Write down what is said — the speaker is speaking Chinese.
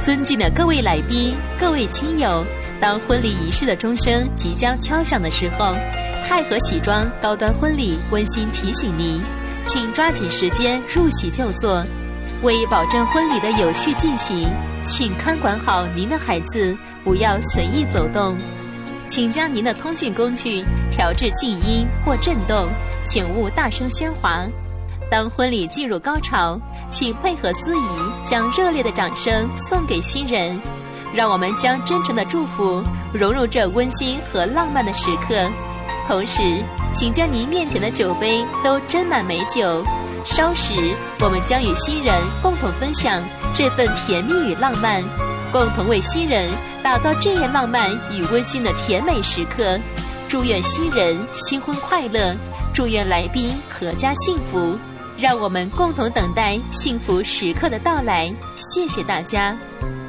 尊敬的各位来宾、各位亲友，当婚礼仪式的钟声即将敲响的时候，泰和喜妆高端婚礼温馨提醒您，请抓紧时间入席就座。为保证婚礼的有序进行，请看管好您的孩子，不要随意走动。请将您的通讯工具调至静音或震动，请勿大声喧哗。当婚礼进入高潮，请配合司仪将热烈的掌声送给新人。让我们将真诚的祝福融入这温馨和浪漫的时刻。同时，请将您面前的酒杯都斟满美酒。稍时，我们将与新人共同分享这份甜蜜与浪漫，共同为新人打造这样浪漫与温馨的甜美时刻。祝愿新人新婚快乐，祝愿来宾阖家幸福。让我们共同等待幸福时刻的到来。谢谢大家。